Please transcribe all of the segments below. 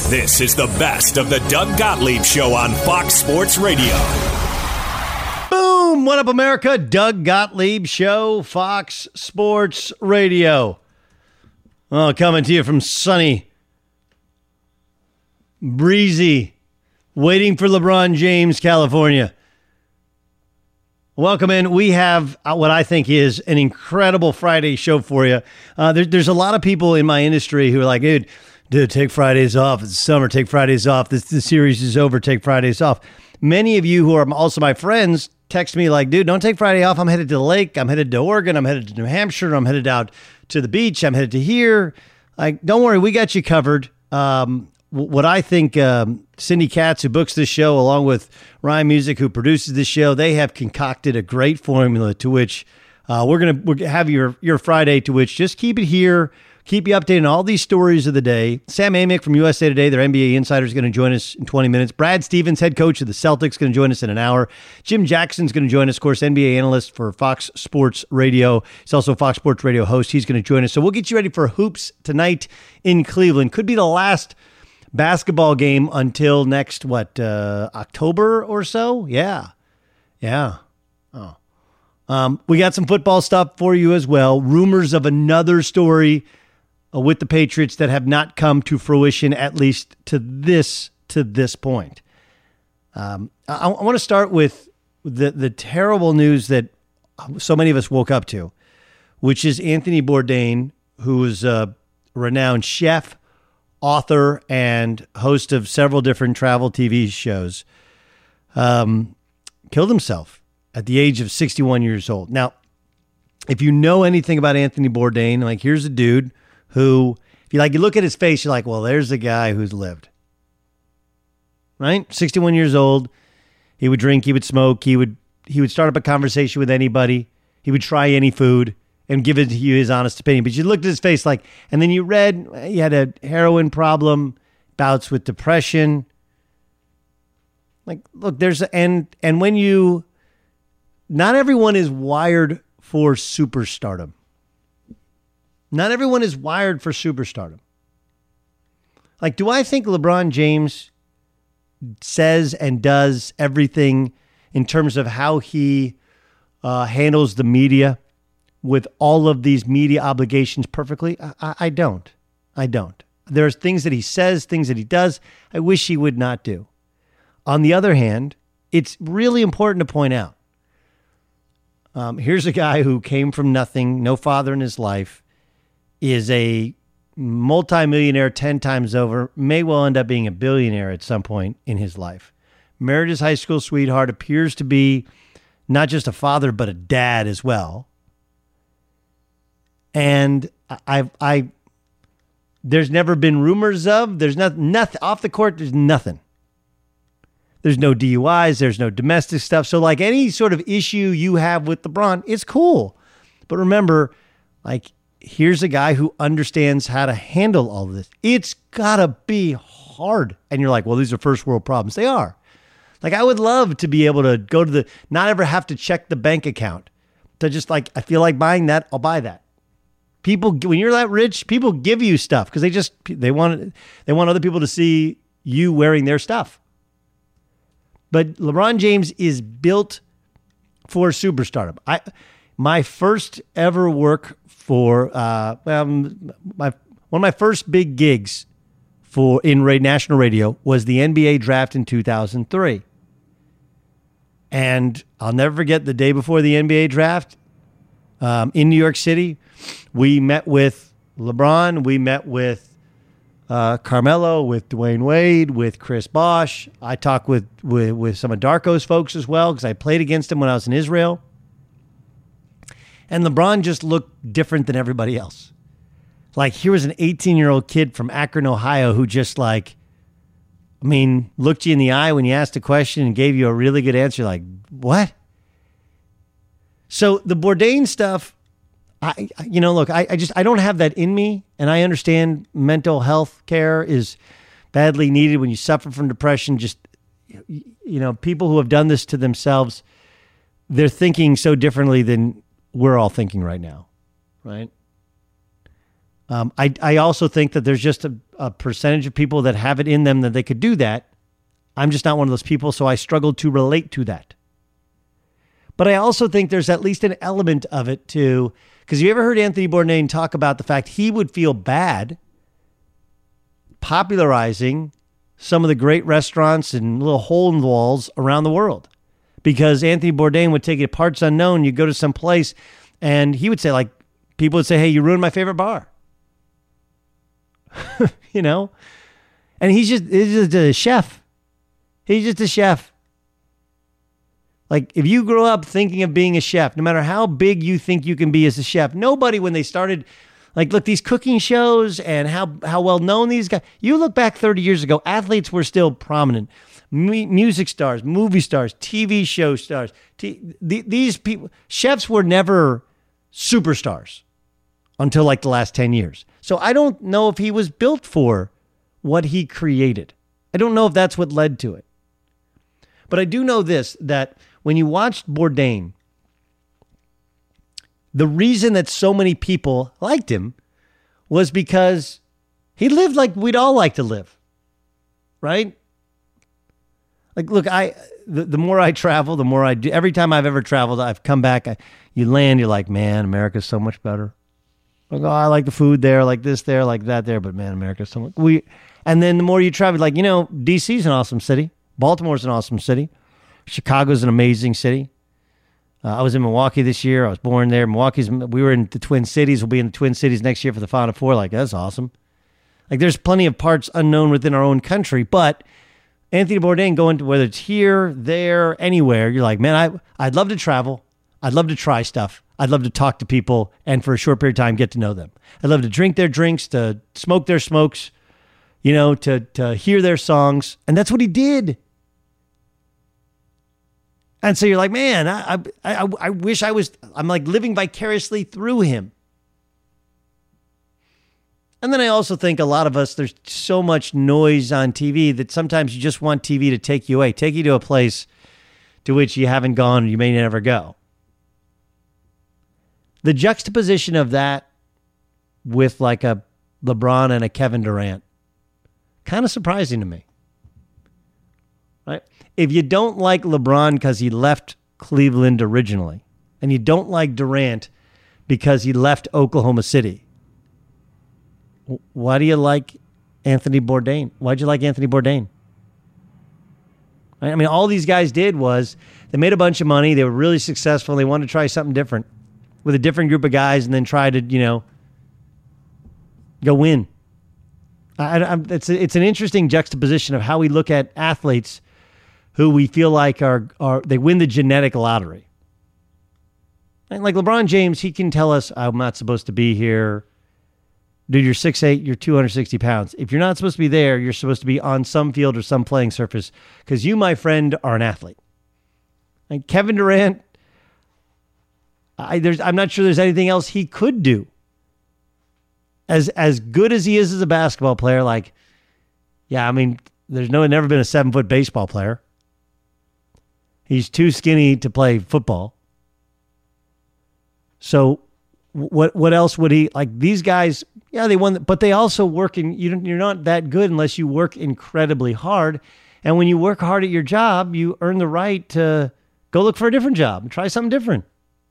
This is the best of the Doug Gottlieb Show on Fox Sports Radio. Boom! What up, America? Doug Gottlieb Show, Fox Sports Radio. Oh, coming to you from sunny, breezy, waiting for LeBron James, California. Welcome in. We have what I think is an incredible Friday show for you. There's a lot of people in my industry who are like, dude, take Fridays off. It's summer. Take Fridays off. The series is over. Take Fridays off. Many of you who are also my friends text me like, dude, don't take Friday off. I'm headed to the lake. I'm headed to Oregon. I'm headed to New Hampshire. I'm headed out to the beach. I'm headed to here. Like, don't worry. We got you covered. What I think Cindy Katz, who books this show, along with Ryan Music, who produces this show, they have concocted a great formula to which we're gonna have your Friday, to which just keep it here, keep you updated on all these stories of the day. Sam Amick from USA Today, their NBA insider, is going to join us in 20 minutes. Brad Stevens, head coach of the Celtics, going to join us in an hour. Jim Jackson's going to join us, of course, NBA analyst for Fox Sports Radio. He's also a Fox Sports Radio host. He's going to join us. So we'll get you ready for hoops tonight in Cleveland. Could be the last basketball game until next, October or so? Yeah. Oh. We got some football stuff for you as well. Rumors of another story with the Patriots that have not come to fruition, at least to this point. I want to start with the terrible news that so many of us woke up to, which is Anthony Bourdain, who is a renowned chef, author, and host of several different travel TV shows, killed himself at the age of 61 years old. Now, if you know anything about Anthony Bourdain, like, here's a dude who, if you look at his face, you're like, well, there's a guy who's lived. Right? 61 years old. He would drink, he would smoke, he would start up a conversation with anybody. He would try any food and give it to you his honest opinion. But you looked at his face and then you read he had a heroin problem, bouts with depression. Like, look, not everyone is wired for superstardom. Not everyone is wired for superstardom. Like, do I think LeBron James says and does everything in terms of how he handles the media with all of these media obligations perfectly? I don't. There's things that he says, things that he does, I wish he would not do. On the other hand, it's really important to point out, here's a guy who came from nothing, no father in his life, is a multimillionaire 10 times over, may well end up being a billionaire at some point in his life. Married his high school sweetheart, appears to be not just a father, but a dad as well. And there's never been rumors of, there's nothing off the court. There's nothing. There's no DUIs. There's no domestic stuff. So like any sort of issue you have with LeBron, it's cool. But remember, like, here's a guy who understands how to handle all of this. It's gotta be hard. And you're like, well, these are first world problems. They are. Like, I would love to be able to go to not ever have to check the bank account, to just like, I feel like buying that, I'll buy that. People, when you're that rich, people give you stuff because they want other people to see you wearing their stuff. But LeBron James is built for superstardom. My first ever work for one of my first big gigs in national radio was the NBA draft in 2003. And I'll never forget the day before the NBA draft in New York City. We met with LeBron. We met with Carmelo, with Dwayne Wade, with Chris Bosh. I talked with some of Darko's folks as well because I played against him when I was in Israel. And LeBron just looked different than everybody else. Like, here was an 18-year-old kid from Akron, Ohio, who just looked you in the eye when you asked a question and gave you a really good answer. Like, what? So the Bourdain stuff, I don't have that in me, and I understand mental health care is badly needed when you suffer from depression. Just, people who have done this to themselves, they're thinking so differently than we're all thinking right now, right? I also think that there's just a percentage of people that have it in them that they could do that. I'm just not one of those people, so I struggle to relate to that. But I also think there's at least an element of it too, because you ever heard Anthony Bourdain talk about the fact he would feel bad popularizing some of the great restaurants and little hole in the walls around the world? Because Anthony Bourdain would take it parts unknown. You go to some place and he would say, like, people would say, hey, you ruined my favorite bar. You know? And he's just a chef. He's just a chef. Like, if you grow up thinking of being a chef, no matter how big you think you can be as a chef, nobody, when they started, like, look, these cooking shows and how well known these guys, you look back 30 years ago, athletes were still prominent. Music stars, movie stars, TV show stars. These people, chefs were never superstars until like the last 10 years. So I don't know if he was built for what he created. I don't know if that's what led to it. But I do know this, that when you watched Bourdain, the reason that so many people liked him was because he lived like we'd all like to live, right? Like, look, the more I travel, the more I do. Every time I've ever traveled, I've come back, you land, you're like, man, America's so much better. Like, oh, I like the food there, like this there, like that there, but man, America's so much. And then the more you travel, like, DC's an awesome city. Baltimore's an awesome city. Chicago's an amazing city. I was in Milwaukee this year. I was born there. We were in the Twin Cities. We'll be in the Twin Cities next year for the Final Four. Like, that's awesome. Like, there's plenty of parts unknown within our own country, but Anthony Bourdain, going to, whether it's here, there, anywhere, you're like, man, I'd love to travel. I'd love to try stuff. I'd love to talk to people and for a short period of time get to know them. I'd love to drink their drinks, to smoke their smokes, to hear their songs. And that's what he did. And so you're like, man, I wish I'm like living vicariously through him. And then I also think a lot of us, there's so much noise on TV that sometimes you just want TV to take you away, take you to a place to which you haven't gone and you may never go. The juxtaposition of that with like a LeBron and a Kevin Durant, kind of surprising to me. Right? If you don't like LeBron because he left Cleveland originally, and you don't like Durant because he left Oklahoma City, why do you like Anthony Bourdain? Why'd you like Anthony Bourdain? I mean, all these guys did was they made a bunch of money. They were really successful. And they wanted to try something different with a different group of guys and then try to, go win. It's an interesting juxtaposition of how we look at athletes who we feel like they win the genetic lottery. And like LeBron James, he can tell us, I'm not supposed to be here. Dude, you're 6'8", you're 260 pounds. If you're not supposed to be there, you're supposed to be on some field or some playing surface because you, my friend, are an athlete. And Kevin Durant, I'm not sure there's anything else he could do. As good as he is as a basketball player, there's never been a 7-foot baseball player. He's too skinny to play football. So what else would he, like these guys, yeah, they won, but they also work you're not that good unless you work incredibly hard. And when you work hard at your job, you earn the right to go look for a different job and try something different.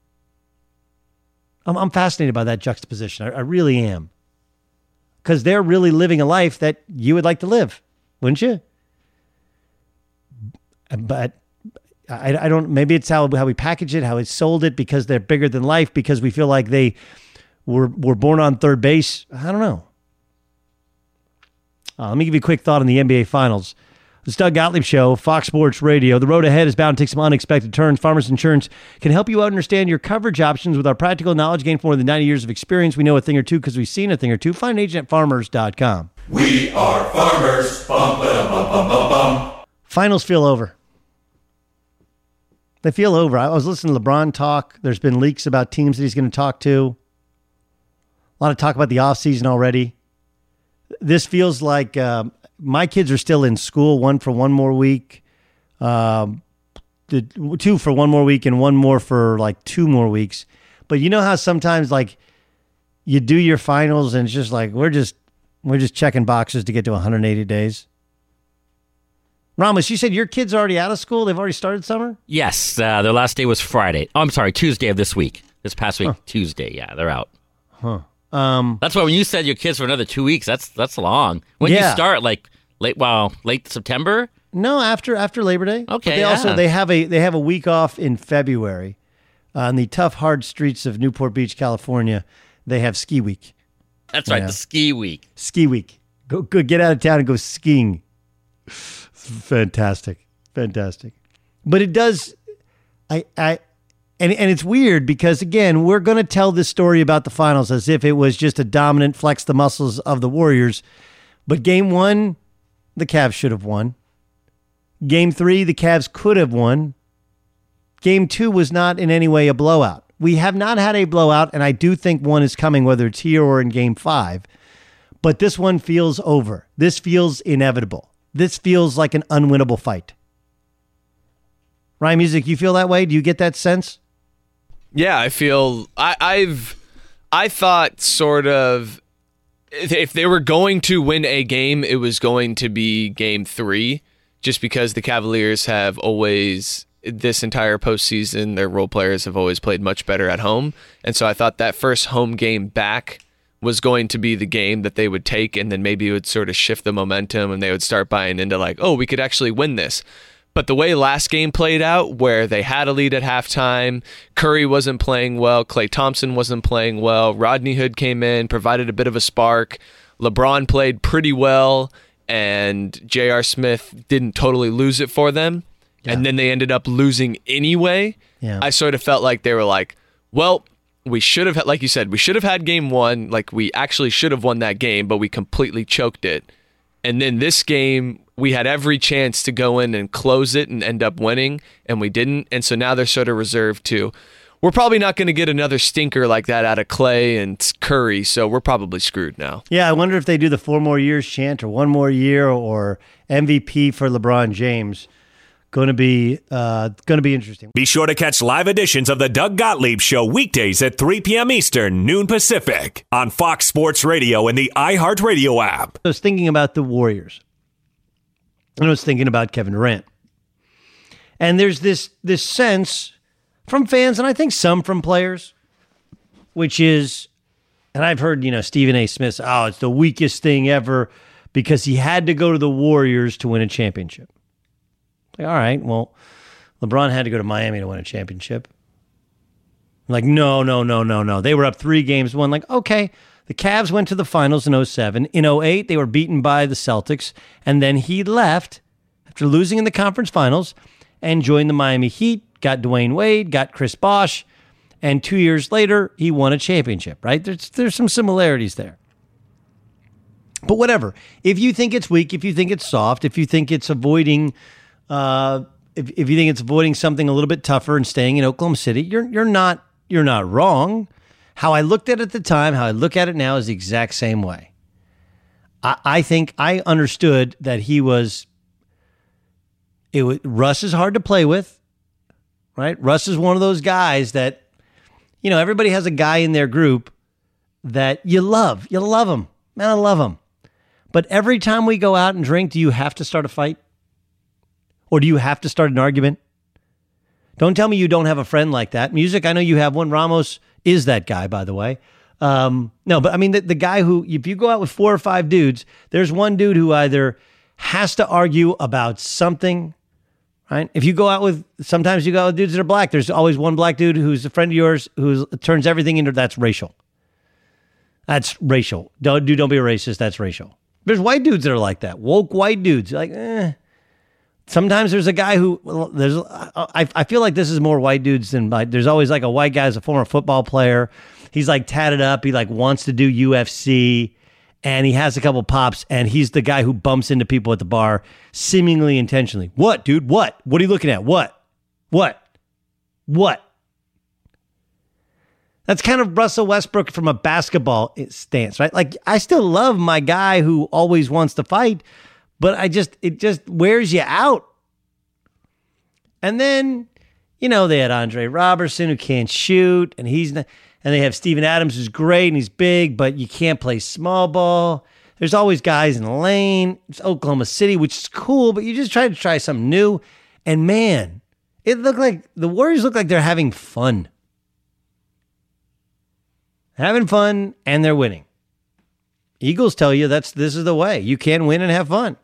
I'm fascinated by that juxtaposition. I really am. Because they're really living a life that you would like to live, wouldn't you? But I don't, maybe it's how we package it, how we sold it, because they're bigger than life, because we feel like they were born on third base. I don't know. Let me give you a quick thought on the NBA Finals. It's Doug Gottlieb Show, Fox Sports Radio. The road ahead is bound to take some unexpected turns. Farmers Insurance can help you understand your coverage options with our practical knowledge gained from more than 90 years of experience. We know a thing or two because we've seen a thing or two. Find an agent at farmers.com. We are farmers. Bum, ba, bum, bum, bum, bum. Finals feel over. They feel over. I was listening to LeBron talk. There's been leaks about teams that he's going to talk to. A lot of talk about the offseason already. This feels like my kids are still in school, one for one more week, two for one more week, and one more for like 2 more weeks. But you know how sometimes like you do your finals and it's just like, we're just checking boxes to get to 180 days. Ramos, you said your kid's already out of school? They've already started summer? Yes, their last day was Friday. Oh, I'm sorry, Tuesday of this week. This past week, Tuesday. Yeah, they're out. That's why when you said your kids for another 2 weeks, that's long. When do you start? Like late September? No, after Labor Day. Okay. But they have a week off in February. On the tough, hard streets of Newport Beach, California, they have ski week. That's right, the ski week. Ski week. Go get out of town and go skiing. Fantastic. But it does, and it's weird because, again, we're going to tell this story about the finals as if it was just a dominant flex the muscles of the Warriors. But game 1, the Cavs should have won. Game 3, the Cavs could have won. Game 2 was not in any way a blowout. We have not had a blowout, and I do think one is coming, whether it's here or in Game 5. But this one feels over. This feels inevitable. This feels like an unwinnable fight. Ryan Music, you feel that way? Do you get that sense? Yeah, I feel I thought sort of if they were going to win a game, it was going to be Game 3, just because the Cavaliers have always, this entire postseason, their role players have always played much better at home. And so I thought that first home game back was going to be the game that they would take, and then maybe it would sort of shift the momentum and they would start buying into like, oh, we could actually win this. But the way last game played out, where they had a lead at halftime, Curry wasn't playing well, Klay Thompson wasn't playing well, Rodney Hood came in, provided a bit of a spark, LeBron played pretty well, and J.R. Smith didn't totally lose it for them. Yeah. And then they ended up losing anyway. Yeah. I sort of felt like they were like, well, we should have, like you said, we should have had game 1. Like, we actually should have won that game, but we completely choked it. And then this game, we had every chance to go in and close it and end up winning, and we didn't. And so now they're sort of reserved to, we're probably not going to get another stinker like that out of Klay and Curry, so we're probably screwed now. Yeah, I wonder if they do the 4 more years chant or 1 more year or MVP for LeBron James. Going to be interesting. Be sure to catch live editions of the Doug Gottlieb Show weekdays at 3 p.m. Eastern, noon Pacific, on Fox Sports Radio and the iHeartRadio app. I was thinking about the Warriors. And I was thinking about Kevin Durant. And there's this sense from fans, and I think some from players, which is, and I've heard, Stephen A. Smith, it's the weakest thing ever because he had to go to the Warriors to win a championship. Like, all right, well, LeBron had to go to Miami to win a championship. Like, no. They were up 3 games, won. Like, okay, the Cavs went to the finals in 2007. In 2008, they were beaten by the Celtics. And then he left after losing in the conference finals and joined the Miami Heat, got Dwayne Wade, got Chris Bosh. And 2 years later, he won a championship, right? There's some similarities there. But whatever. If you think it's weak, if you think it's soft, if you think it's avoiding... if you think it's avoiding something a little bit tougher and staying in Oklahoma City, you're not wrong. How I looked at it at the time, how I look at it now is the exact same way. I think I understood that Russ is hard to play with, right? Russ is one of those guys that, everybody has a guy in their group that you love. You love him. Man, I love him. But every time we go out and drink, do you have to start a fight? Or do you have to start an argument? Don't tell me you don't have a friend like that. Music, I know you have one. Ramos is that guy, by the way. No, but I mean, the guy who, if you go out with 4 or 5 dudes, there's one dude who either has to argue about something, right? If you go out with, sometimes you go out with dudes that are black. There's always one black dude who's a friend of yours who turns everything into, that's racial. That's racial. Don't be a racist. That's racial. There's white dudes that are like that. Woke white dudes. Like, Sometimes there's a guy who, I feel like this is more white dudes than there's always like a white guy who's a former football player. He's like tatted up. He like wants to do UFC and he has a couple pops and he's the guy who bumps into people at the bar seemingly intentionally. What, dude? What? What are you looking at? What? That's kind of Russell Westbrook from a basketball stance, right? Like, I still love my guy who always wants to fight, but it just wears you out. And then, they had Andre Robertson who can't shoot, and And they have Steven Adams, who's great, and he's big, but you can't play small ball. There's always guys in the lane. It's Oklahoma City, which is cool, but you just try something new. And man, it looked like the Warriors look like they're having fun. Having fun, and they're winning. Eagles tell you this is the way. You can win and have fun.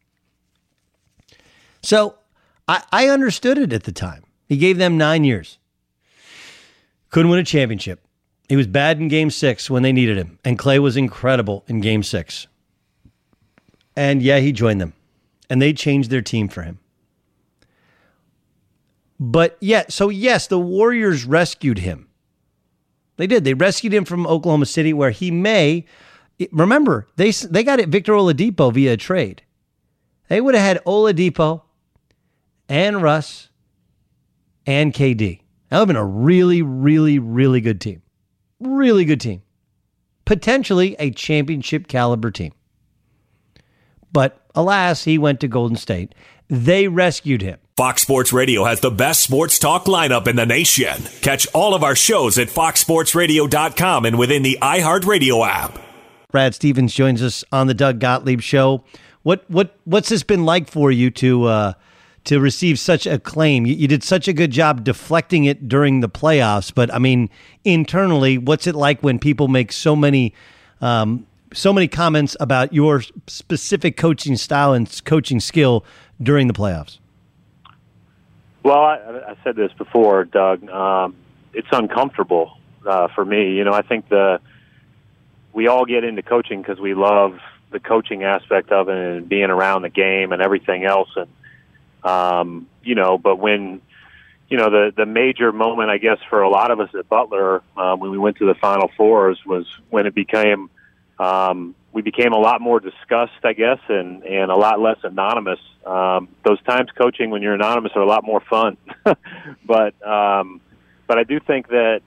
So I understood it at the time. He gave them 9 years. Couldn't win a championship. He was bad in Game 6 when they needed him. And Clay was incredible in Game 6. And yeah, he joined them. And they changed their team for him. But yeah, so yes, the Warriors rescued him. They did. They rescued him from Oklahoma City, where he remember, they got it Victor Oladipo via a trade. They would have had Oladipo and Russ and KD. That would have been a really, really, really good team. Really good team. Potentially a championship caliber team. But alas, he went to Golden State. They rescued him. Fox Sports Radio has the best sports talk lineup in the nation. Catch all of our shows at foxsportsradio.com and within the iHeartRadio app. Brad Stevens joins us on the Doug Gottlieb Show. What's this been like for you to receive such acclaim? You did such a good job deflecting it during the playoffs, but I mean, internally, what's it like when people make so many comments about your specific coaching style and coaching skill during the playoffs? Well, I said this before, Doug. It's uncomfortable for me. You know, I think we all get into coaching because we love the coaching aspect of it and being around the game and everything else. And, but when, the major moment, I guess, for a lot of us at Butler, when we went to the Final Fours was when it became, we became a lot more discussed, I guess, and a lot less anonymous. Those times coaching when you're anonymous are a lot more fun. But I do think that,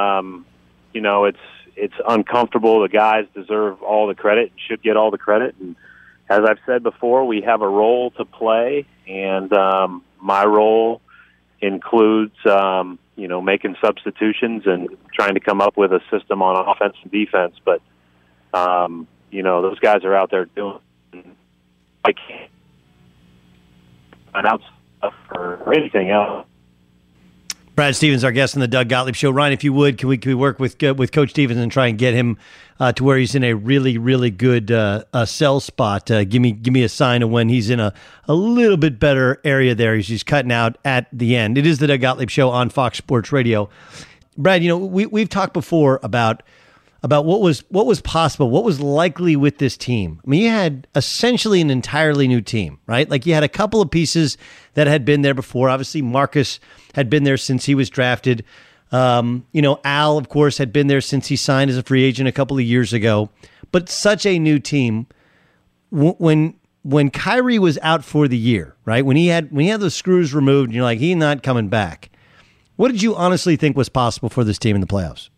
it's uncomfortable. The guys deserve all the credit and should get all the credit. And as I've said before, we have a role to play, and my role includes, making substitutions and trying to come up with a system on offense and defense. But, those guys are out there doing I can't announce stuff or anything else. Brad Stevens, our guest on the Doug Gottlieb Show. Ryan, if you would, can we work with Coach Stevens and try and get him to where he's in a really, really good sell spot? Give me a sign of when he's in a little bit better area there. He's cutting out at the end. It is the Doug Gottlieb Show on Fox Sports Radio. Brad, we've talked before about what was possible, what was likely with this team. I mean, you had essentially an entirely new team, right? Like you had a couple of pieces that had been there before. Obviously, Marcus had been there since he was drafted. Al, of course, had been there since he signed as a free agent a couple of years ago. But such a new team. When Kyrie was out for the year, right? When he had those screws removed, and you're like, he's not coming back. What did you honestly think was possible for this team in the playoffs?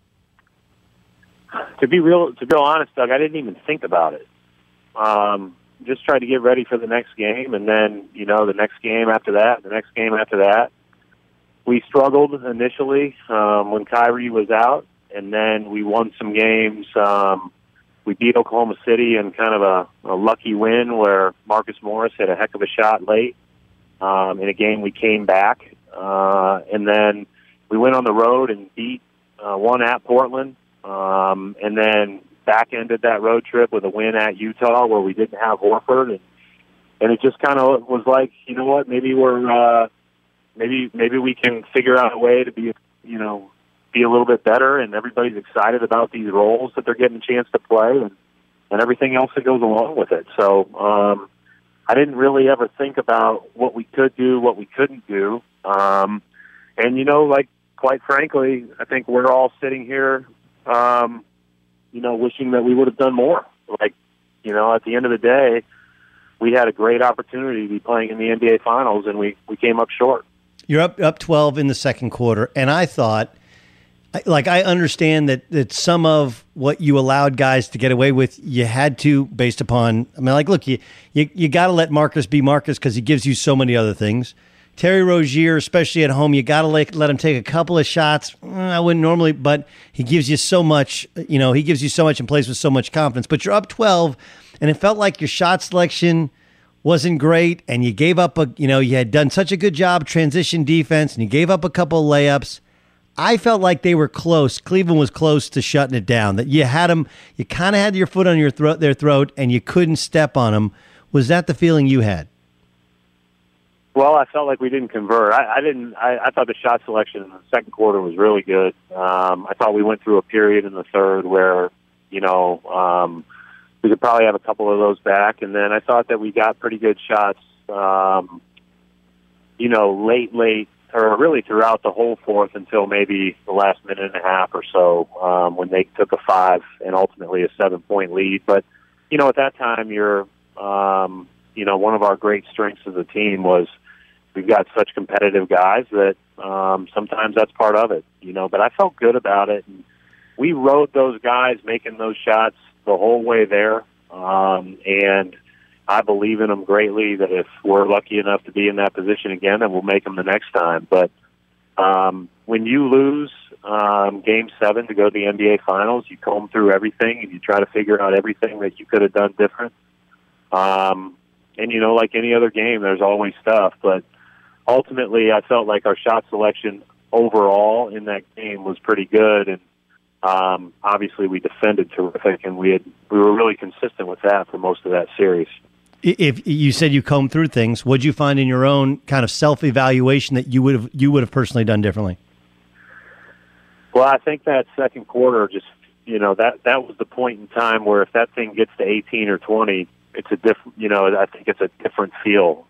To be real honest, Doug, I didn't even think about it. Just tried to get ready for the next game, and then, the next game after that, the next game after that. We struggled initially when Kyrie was out, and then we won some games. We beat Oklahoma City in kind of a lucky win where Marcus Morris hit a heck of a shot late in a game we came back. And then we went on the road and beat one at Portland. And then back-ended that road trip with a win at Utah where we didn't have Horford. And it just kind of was like, you know what, maybe we're maybe we can figure out a way to be a little bit better, and everybody's excited about these roles that they're getting a chance to play and everything else that goes along with it. So I didn't really ever think about what we could do, what we couldn't do. And, quite frankly, I think we're all sitting here wishing that we would have done more. At the end of the day, we had a great opportunity to be playing in the NBA Finals, and we came up short. You're up 12 in the second quarter, and I thought, I understand that some of what you allowed guys to get away with, you had to, based upon, look, you got to let Marcus be Marcus because he gives you so many other things. Terry Rozier, especially at home, you got to let him take a couple of shots. I wouldn't normally, but he gives you so much, he gives you so much and plays with so much confidence. But you're up 12, and it felt like your shot selection wasn't great, and you gave up you had done such a good job transition defense, and you gave up a couple of layups. I felt like they were close. Cleveland was close to shutting it down. That you had them, you kind of had your foot on their throat, and you couldn't step on them. Was that the feeling you had? Well, I felt like we didn't convert. I thought the shot selection in the second quarter was really good. I thought we went through a period in the third where, we could probably have a couple of those back. And then I thought that we got pretty good shots, late, or really throughout the whole fourth until maybe the last minute and a half or so, when they took a 5 and ultimately a 7-point lead. But, at that time, one of our great strengths as a team was we've got such competitive guys that sometimes that's part of it, But I felt good about it. And we rode those guys making those shots the whole way there. And I believe in them greatly that if we're lucky enough to be in that position again, then we'll make them the next time. But when you lose Game 7 to go to the NBA Finals, you comb through everything and you try to figure out everything that you could have done different. And, like any other game, there's always stuff. But ultimately, I felt like our shot selection overall in that game was pretty good. And obviously, we defended terrific, and we were really consistent with that for most of that series. If you said you combed through things, what'd you find in your own kind of self-evaluation that you would have personally done differently? Well, I think that second quarter just, that was the point in time where if that thing gets to 18 or 20, it's a different, I think it's a different feel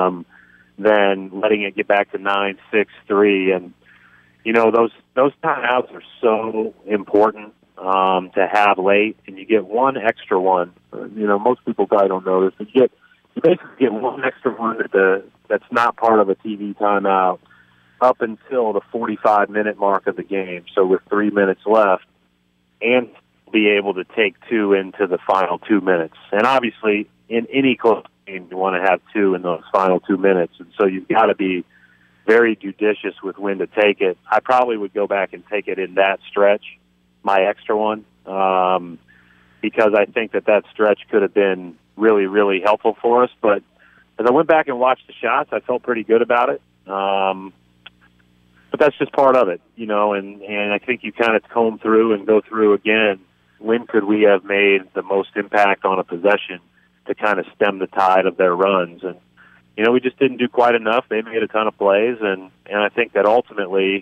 than letting it get back to 9, 6, 3. And, those timeouts are so important to have late, and you get one extra one. Most people probably don't know this, but you basically get one extra one that's not part of a TV timeout up until the 45-minute mark of the game. So with 3 minutes left, and be able to take 2 into the final 2 minutes. And obviously, in any close game, you want to have 2 in those final 2 minutes. And so you've got to be very judicious with when to take it. I probably would go back and take it in that stretch, my extra one, because I think that stretch could have been really, really helpful for us. But as I went back and watched the shots, I felt pretty good about it. But that's just part of it, and I think you kind of comb through and go through again, when could we have made the most impact on a possession to kind of stem the tide of their runs? And, we just didn't do quite enough. They made a ton of plays, and I think that ultimately,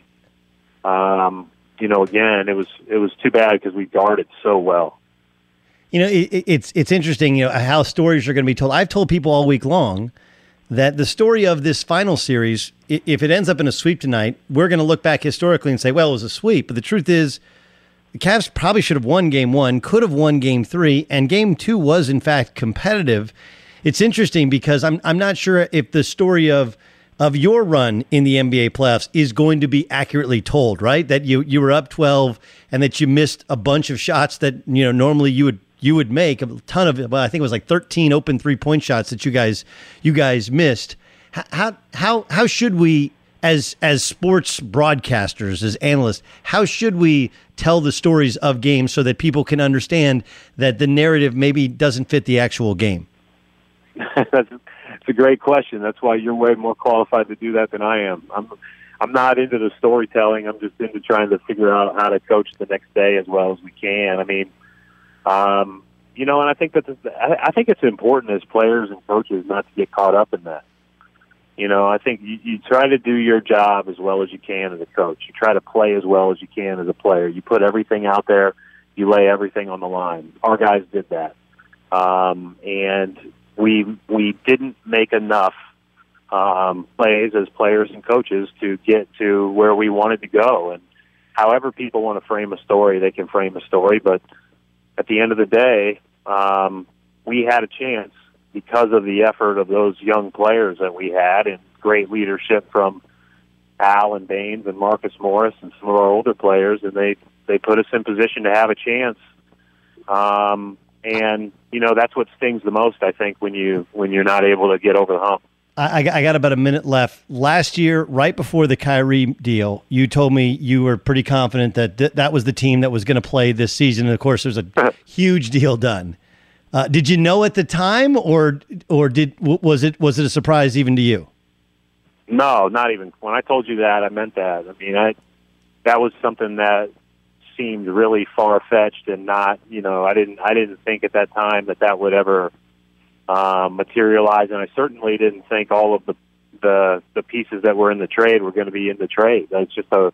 again, it was too bad because we guarded so well. It's interesting, how stories are going to be told. I've told people all week long that the story of this final series, if it ends up in a sweep tonight, we're going to look back historically and say, well, it was a sweep. But the truth is, the Cavs probably should have won Game 1, could have won Game 3, and Game 2 was, in fact, competitive. It's interesting because I'm not sure if the story of your run in the NBA playoffs is going to be accurately told, right? That you were up 12 and that you missed a bunch of shots that normally you would make a ton of. Well, I think it was like 13 open 3-point shots that you guys missed. How should we, as sports broadcasters, as analysts, how should we tell the stories of games so that people can understand that the narrative maybe doesn't fit the actual game? It's a great question. That's why you're way more qualified to do that than I am. I'm not into the storytelling. I'm just into trying to figure out how to coach the next day as well as we can. I mean, and I think I think it's important as players and coaches not to get caught up in that. I think you try to do your job as well as you can as a coach. You try to play as well as you can as a player. You put everything out there. You lay everything on the line. Our guys did that. And we didn't make enough plays as players and coaches to get to where we wanted to go. And however people want to frame a story, they can frame a story. But at the end of the day, we had a chance because of the effort of those young players that we had and great leadership from Al and Baines and Marcus Morris and some of our older players, and they put us in position to have a chance. And that's what stings the most, I think, when you're not able to get over the hump. I got about a minute left. Last year, right before the Kyrie deal, you told me you were pretty confident that that was the team that was going to play this season. And of course, there's a huge deal done. Did you know at the time, or was it a surprise even to you? No, not even. When I told you that, I meant that. I mean, that was something that seemed really far-fetched and not, I didn't think at that time that would ever materialize, and I certainly didn't think all of the pieces that were in the trade were going to be in the trade. It's just a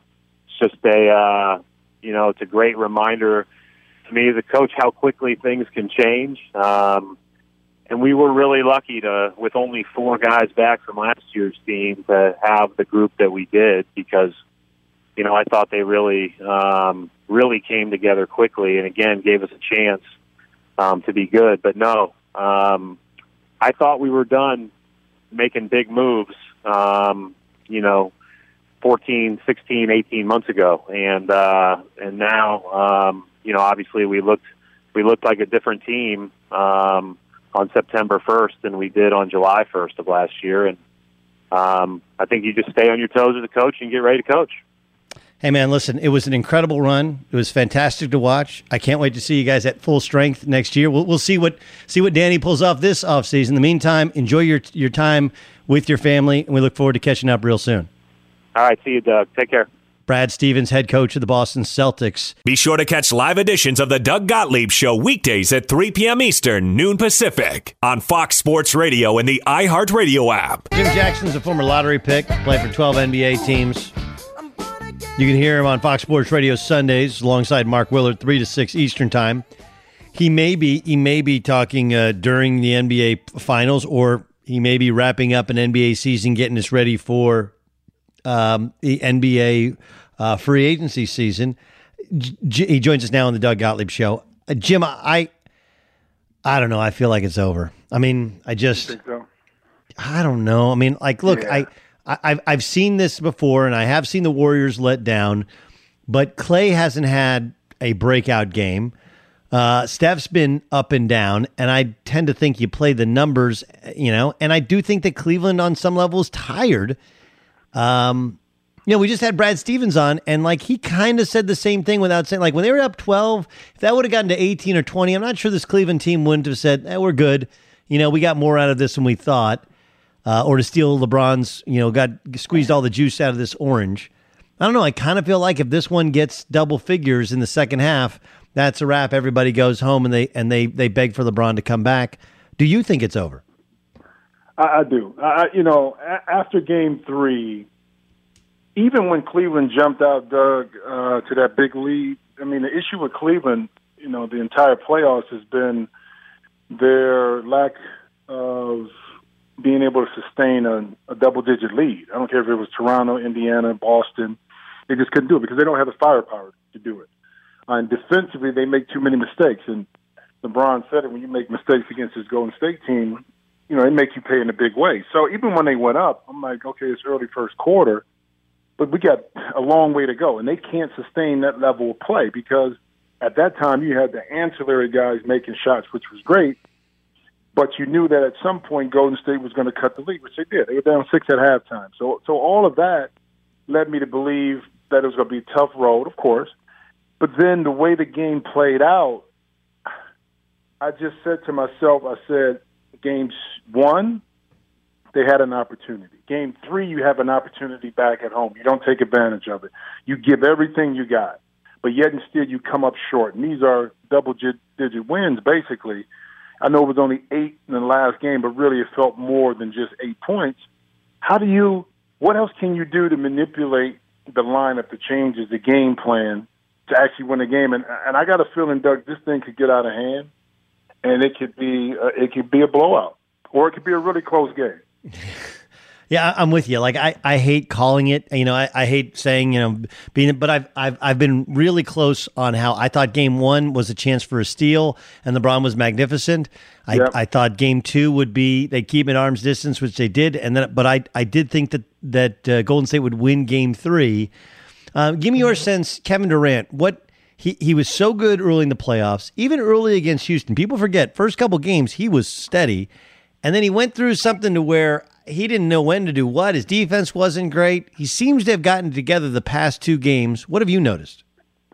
it's a great reminder to me as a coach how quickly things can change. And we were really lucky with only 4 guys back from last year's team, to have the group that we did, because I thought they really came together quickly, and again gave us a chance to be good. But no. I thought we were done making big moves, 14, 16, 18 months ago. And now, obviously we looked like a different team on September 1st than we did on July 1st of last year. And I think you just stay on your toes as a coach and get ready to coach. Hey, man, listen, it was an incredible run. It was fantastic to watch. I can't wait to see you guys at full strength next year. We'll see what Danny pulls off this offseason. In the meantime, enjoy your time with your family, and we look forward to catching up real soon. All right, see you, Doug. Take care. Brad Stevens, head coach of the Boston Celtics. Be sure to catch live editions of the Doug Gottlieb Show weekdays at 3 p.m. Eastern, noon Pacific, on Fox Sports Radio and the iHeartRadio app. Jim Jackson's a former lottery pick, played for 12 NBA teams. You can hear him on Fox Sports Radio Sundays alongside Mark Willard, 3 to 6 Eastern Time. He may be talking during the NBA Finals, or he may be wrapping up an NBA season, getting us ready for the NBA free agency season. He joins us now on the Doug Gottlieb Show. Jim, I don't know. I feel like it's over. I mean, I think so. I don't know. I mean, look, yeah. I've seen this before, and I have seen the Warriors let down, but Clay hasn't had a breakout game. Steph's been up and down, and I tend to think you play the numbers, and I do think that Cleveland on some level is tired. We just had Brad Stevens on, and he kind of said the same thing without saying, when they were up 12, if that would have gotten to 18 or 20, I'm not sure this Cleveland team wouldn't have said, we're good. We got more out of this than we thought. Or to steal LeBron's, got squeezed all the juice out of this orange. I don't know. I kind of feel like if this one gets double figures in the second half, that's a wrap. Everybody goes home and they beg for LeBron to come back. Do you think it's over? I do. After Game 3, even when Cleveland jumped out, Doug, to that big lead, I mean, the issue with Cleveland, the entire playoffs has been their lack of being able to sustain a double-digit lead. I don't care if it was Toronto, Indiana, Boston. They just couldn't do it because they don't have the firepower to do it. And defensively, they make too many mistakes. And LeBron said it, when you make mistakes against his Golden State team, they make you pay in a big way. So even when they went up, I'm like, okay, it's early first quarter, but we got a long way to go. And they can't sustain that level of play because at that time you had the ancillary guys making shots, which was great. But you knew that at some point Golden State was going to cut the lead, which they did. They were down 6 at halftime. So all of that led me to believe that it was going to be a tough road, of course. But then the way the game played out, I just said to myself, Game 1, they had an opportunity. Game 3, you have an opportunity back at home. You don't take advantage of it. You give everything you got, but yet instead you come up short. And these are double-digit wins, basically. I know it was only 8 in the last game, but really it felt more than just 8 points. What else can you do to manipulate the lineup, the changes, the game plan to actually win a game? And I got a feeling, Doug, this thing could get out of hand, and it could be a blowout, or it could be a really close game. Yeah, I'm with you. I hate calling it. I hate saying but I've been really close on how I thought Game 1 was a chance for a steal, and LeBron was magnificent. I thought Game 2 would be they keep at arm's distance, which they did, but I did think that Golden State would win Game 3. Give me your sense, Kevin Durant. He was so good early in the playoffs, even early against Houston. People forget first couple games he was steady. And then he went through something to where he didn't know when to do what. His defense wasn't great. He seems to have gotten together the past 2 games. What have you noticed?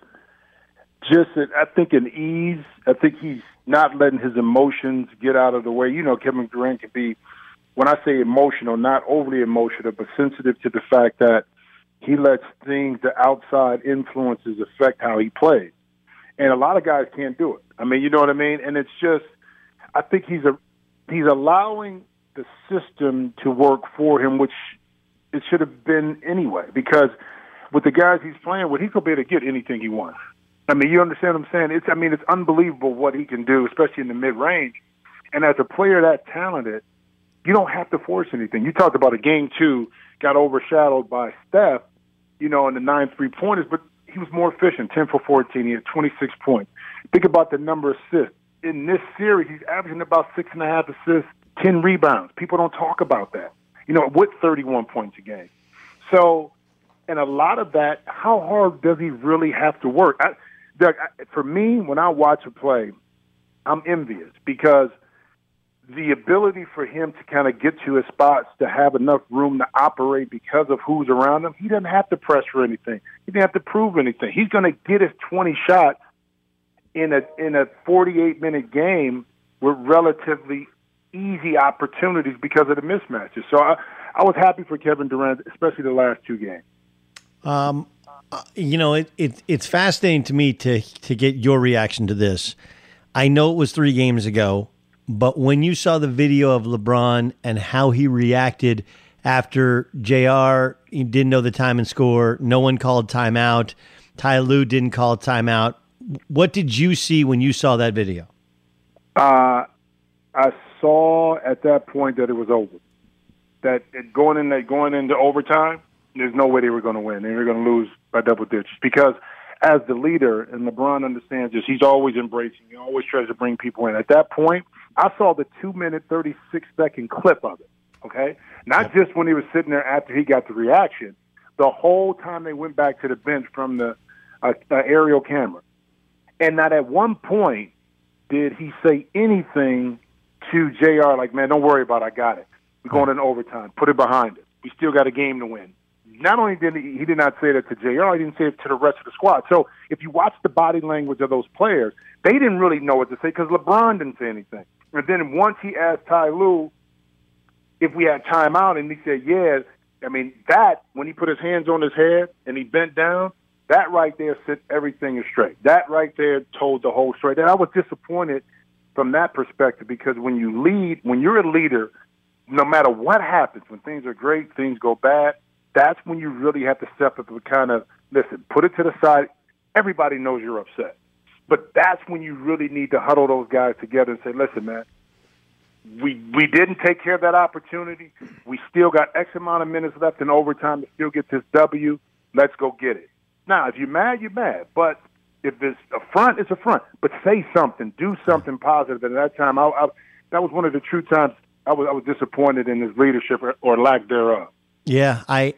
Just, I think, an ease. I think he's not letting his emotions get out of the way. You know, Kevin Durant can be, when I say emotional, not overly emotional, but sensitive to the fact that he lets things, the outside influences, affect how he plays. And a lot of guys can't do it. I mean, you know what I mean? And it's just, I think he's allowing the system to work for him, which it should have been anyway, because with the guys he's playing with, he's going to be able to get anything he wants. I mean, you understand what I'm saying? It's unbelievable what he can do, especially in the mid-range. And as a player that talented, you don't have to force anything. You talked about a game 2 got overshadowed by Steph, you know, in the 9 3-pointers, but he was more efficient, 10 for 14. He had 26 points. Think about the number of assists. In this series, he's averaging about 6.5 assists, 10 rebounds. People don't talk about that, you know, with 31 points a game. So, and a lot of that, how hard does he really have to work? Doug, for me, when I watch a play, I'm envious because the ability for him to kind of get to his spots, to have enough room to operate because of who's around him, he doesn't have to pressure anything. He doesn't have to prove anything. He's going to get his 20 shots in a 48-minute game with relatively easy opportunities because of the mismatches. So I was happy for Kevin Durant, especially the last 2 games. You know, it's fascinating to me to get your reaction to this. I know it was 3 games ago, but when you saw the video of LeBron and how he reacted after JR, he didn't know the time and score, no one called timeout, Ty Lue didn't call timeout. What did you see when you saw that video? I saw at that point that it was over. That going into overtime, there's no way they were going to win. They were going to lose by double digits because as the leader, and LeBron understands this, he's always embracing. He always tries to bring people in. At that point, I saw the 2-minute, 36-second clip of it, okay? Not just when he was sitting there after he got the reaction. The whole time they went back to the bench from the aerial camera. And not at one point did he say anything to JR like, man, don't worry about it. I got it. We're going into overtime. Put it behind us. We still got a game to win. Not only did he did not say that to JR, he didn't say it to the rest of the squad. So if you watch the body language of those players, they didn't really know what to say because LeBron didn't say anything. And then once he asked Ty Lue if we had timeout, and he said, yeah, I mean, that, when he put his hands on his head and he bent down, that right there set everything straight. That right there told the whole story. And I was disappointed from that perspective because when you lead, when you're a leader, no matter what happens, when things are great, things go bad, that's when you really have to step up and kind of, listen, put it to the side. Everybody knows you're upset. But that's when you really need to huddle those guys together and say, listen, man, we didn't take care of that opportunity. We still got X amount of minutes left in overtime to still get this W. Let's go get it. Now, if you're mad, you're mad. But if it's a front, it's a front. But say something. Do something positive. And at that time, that was one of the true times I was disappointed in his leadership or lack thereof. Yeah, I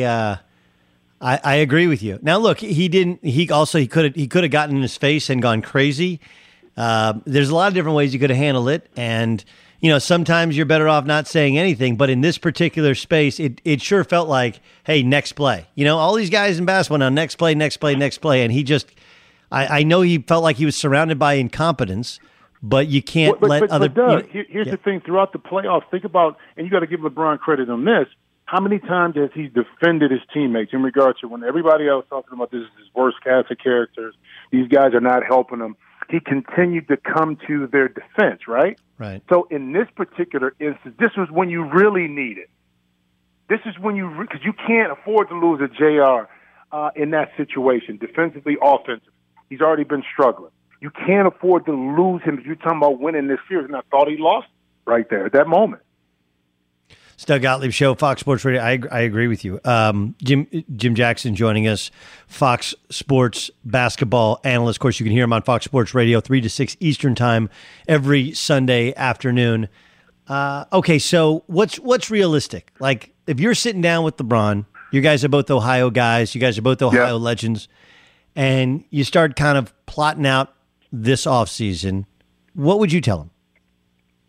agree with you. Now, look, he could have gotten in his face and gone crazy. There's a lot of different ways you could have handled it, and you know, sometimes you're better off not saying anything. But in this particular space, it sure felt like, hey, next play. You know, all these guys in basketball now, next play, and he just, I know he felt like he was surrounded by incompetence. But you can't let other. But Doug, here's the thing: throughout the playoffs, think about, and you got to give LeBron credit on this. How many times has he defended his teammates in regards to when everybody else talking about this is his worst cast of characters? These guys are not helping him. He continued to come to their defense, right? Right. So in this particular instance, this was when you really need it. This is when because you can't afford to lose a JR in that situation, defensively, offensively. He's already been struggling. You can't afford to lose him if you're talking about winning this series. And I thought he lost right there at that moment. It's Doug Gottlieb Show, Fox Sports Radio. I agree with you. Jim Jackson joining us, Fox Sports basketball analyst. Of course, you can hear him on Fox Sports Radio, 3 to 6 Eastern time every Sunday afternoon. Okay, so what's realistic? Like, if you're sitting down with LeBron, you guys are both Ohio guys, you guys are both Ohio legends, and you start kind of plotting out this offseason, what would you tell him?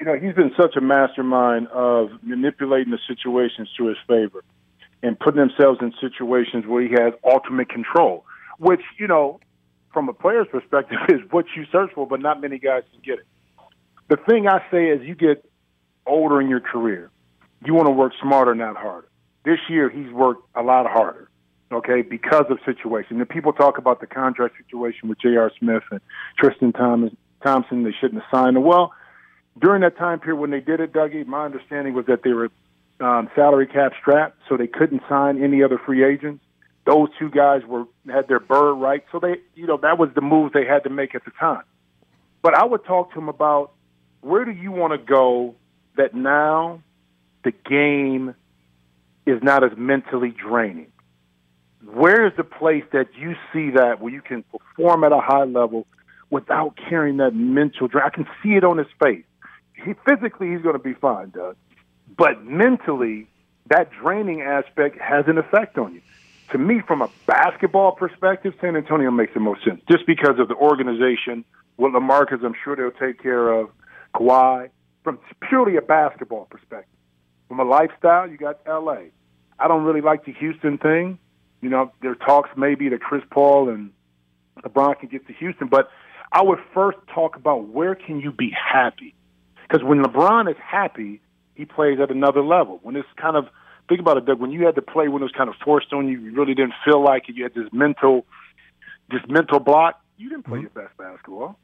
he's been such a mastermind of manipulating the situations to his favor and putting themselves in situations where he has ultimate control, which, from a player's perspective is what you search for, but not many guys can get it. The thing I say is you get older in your career, you want to work smarter, not harder. This year, he's worked a lot harder, okay, because of situation. And people talk about the contract situation with J.R. Smith and Tristan Thompson. They shouldn't have signed him. Well, during that time period when they did it, Dougie, my understanding was that they were salary cap strapped, so they couldn't sign any other free agents. Those two guys had their bird right, so they, that was the move they had to make at the time. But I would talk to him about where do you want to go that now the game is not as mentally draining? Where is the place that you see that where you can perform at a high level without carrying that mental drain? I can see it on his face. Physically, he's going to be fine, Doug. But mentally, that draining aspect has an effect on you. To me, from a basketball perspective, San Antonio makes the most sense just because of the organization. With LaMarcus, I'm sure they'll take care of Kawhi. From purely a basketball perspective. From a lifestyle, you got L.A. I don't really like the Houston thing. There are talks maybe that Chris Paul and LeBron can get to Houston. But I would first talk about where can you be happy. Because when LeBron is happy, he plays at another level. When it's kind of, think about it, Doug, when you had to play when it was kind of forced on you, you really didn't feel like it, you had this mental block, you didn't play your best basketball.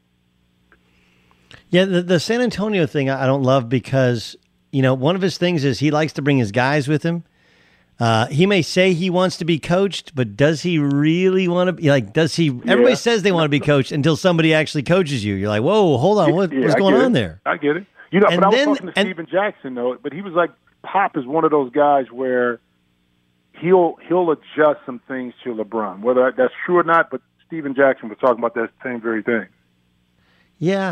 Yeah, the San Antonio thing I don't love because, one of his things is he likes to bring his guys with him. He may say he wants to be coached, but does he really want to be, everybody says they want to be coached until somebody actually coaches you. You're like, whoa, hold on, what's going on there? I get it. But I was talking to Steven Jackson, though, but he was like, Pop is one of those guys where he'll adjust some things to LeBron, whether that's true or not, but Steven Jackson was talking about that same very thing. Yeah,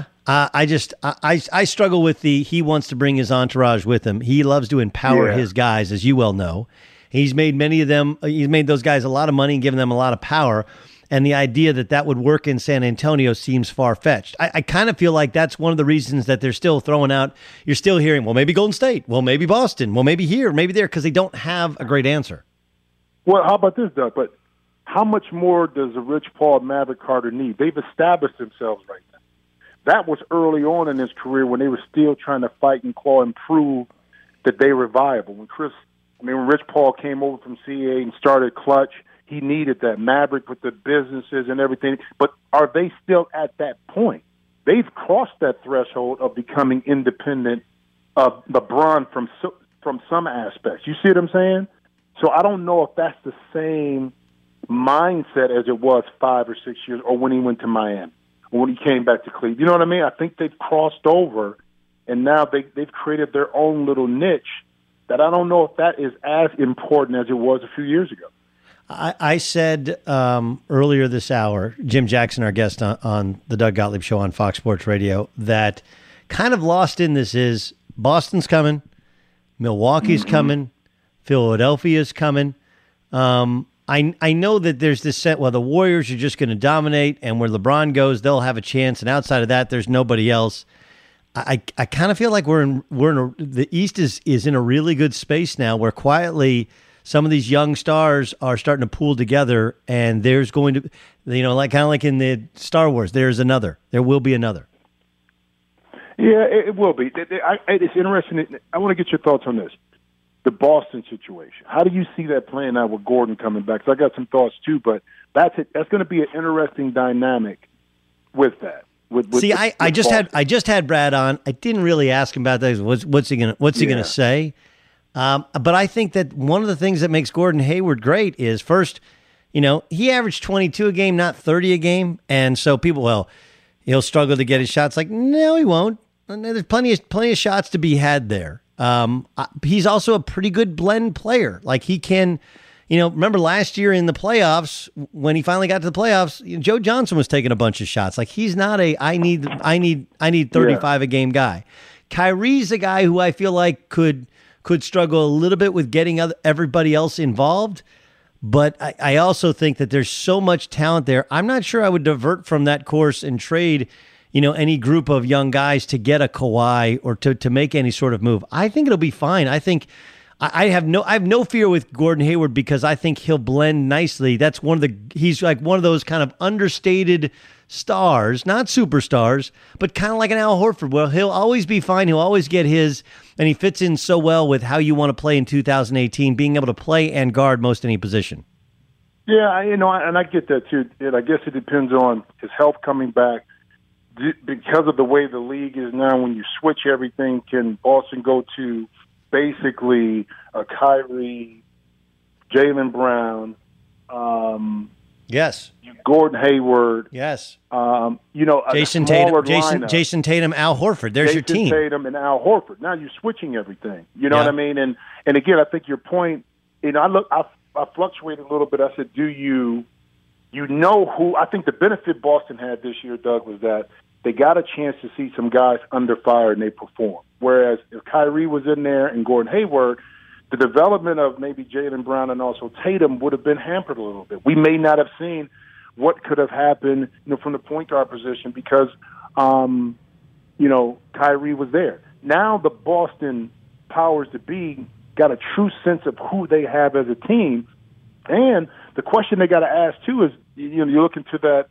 I struggle with he wants to bring his entourage with him. He loves to empower his guys, as you well know. He's made those guys a lot of money and given them a lot of power. And the idea that would work in San Antonio seems far-fetched. I kind of feel like that's one of the reasons that they're still throwing out, you're still hearing, well, maybe Golden State, well, maybe Boston, well, maybe here, maybe there, because they don't have a great answer. Well, how about this, Doug? But how much more does a Rich Paul, Maverick Carter need? They've established themselves right now. That was early on in his career when they were still trying to fight and claw and prove that they were viable. When Rich Paul came over from CAA and started Clutch, he needed that. Maverick with the businesses and everything. But are they still at that point? They've crossed that threshold of becoming independent of LeBron from some aspects. You see what I'm saying? So I don't know if that's the same mindset as it was 5 or 6 years or when he went to Miami or when he came back to Cleveland. You know what I mean? I think they've crossed over, and now they've created their own little niche that I don't know if that is as important as it was a few years ago. I said earlier this hour, Jim Jackson, our guest on the Doug Gottlieb Show on Fox Sports Radio, that kind of lost in this is Boston's coming, Milwaukee's coming, Philadelphia's coming. I know that there's this set, well, the Warriors are just going to dominate, and where LeBron goes, they'll have a chance, and outside of that, there's nobody else. I kind of feel like the East is in a really good space now, where quietly some of these young stars are starting to pool together, and there's going to, kind of like in the Star Wars, there will be another. Yeah, it will be. It's interesting. I want to get your thoughts on this. The Boston situation. How do you see that playing out with Gordon coming back? So I got some thoughts too, but that's going to be an interesting dynamic with that. I just had Brad on. I didn't really ask him about that. What's he gonna say? But I think that one of the things that makes Gordon Hayward great is first, he averaged 22 a game, not 30 a game, and so people, he'll struggle to get his shots. Like, no, he won't. And there's plenty of shots to be had there. He's also a pretty good blend player. Like he can, remember last year in the playoffs, when he finally got to the playoffs, Joe Johnson was taking a bunch of shots. Like he's not I need 35 a game guy. Kyrie's a guy who I feel like could struggle a little bit with getting everybody else involved. But I also think that there's so much talent there. I'm not sure I would divert from that course and trade any group of young guys to get a Kawhi or to make any sort of move. I think it'll be fine. I think I have no fear with Gordon Hayward because I think he'll blend nicely. That's he's like one of those kind of understated stars, not superstars, but kind of like an Al Horford. Well, he'll always be fine. He'll always get his, and he fits in so well with how you want to play in 2018, being able to play and guard most any position. Yeah, and I get that too. And I guess it depends on his health coming back. Because of the way the league is now, when you switch everything, can Boston go to basically a Kyrie, Jaylen Brown, yes, Gordon Hayward, yes, Jason Tatum, Al Horford. There's your team. Jason Tatum and Al Horford. Now you're switching everything. You know what I mean? And again, I think your point. I fluctuated a little bit. I said, do you know who? I think the benefit Boston had this year, Doug, was that they got a chance to see some guys under fire and they performed. Whereas if Kyrie was in there and Gordon Hayward, the development of maybe Jaylen Brown and also Tatum would have been hampered a little bit. We may not have seen what could have happened, from the point guard position because, Kyrie was there. Now the Boston powers to be got a true sense of who they have as a team. And the question they got to ask, too, is, you look into that,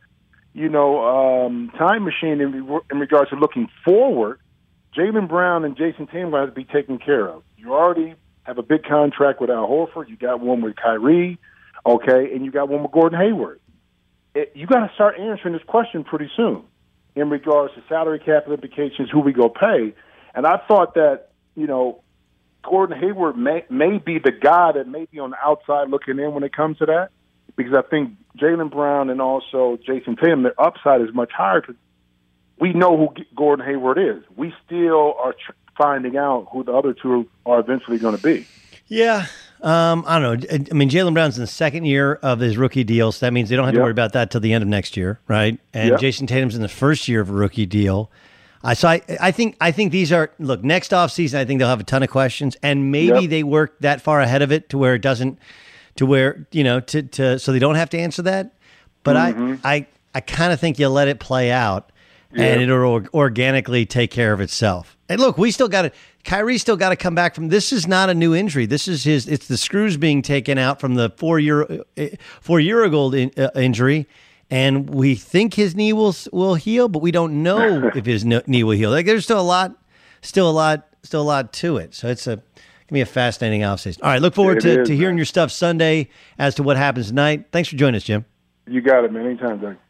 time machine in regards to looking forward. Jaylen Brown and Jason Tatum have to be taken care of. You already have a big contract with Al Horford. You got one with Kyrie, okay, and you got one with Gordon Hayward. You got to start answering this question pretty soon in regards to salary cap implications, who we go pay. And I thought that, Gordon Hayward may be the guy that may be on the outside looking in when it comes to that, because I think Jaylen Brown and also Jason Tatum, their upside is much higher because we know who Gordon Hayward is. We still are finding out who the other two are eventually going to be. Yeah. I don't know. I mean, Jaylen Brown's in the second year of his rookie deal, so that means they don't have to worry about that till the end of next year, right? And Jason Tatum's in the first year of a rookie deal. I think these are, look, next offseason, I think they'll have a ton of questions, and maybe they work that far ahead of it to where it doesn't, so they don't have to answer that. But I kind of think you let it play out, and it'll organically take care of itself. And look, Kyrie's still got to come back from, this is not a new injury. This is it's the screws being taken out from the 4-year-old injury. And we think his knee will heal, but we don't know if his knee will heal. Like, there's still a lot to it. So it's gonna be a fascinating offseason. All right, look forward to hearing your stuff Sunday as to what happens tonight. Thanks for joining us, Jim. You got it, man. Anytime, Doug.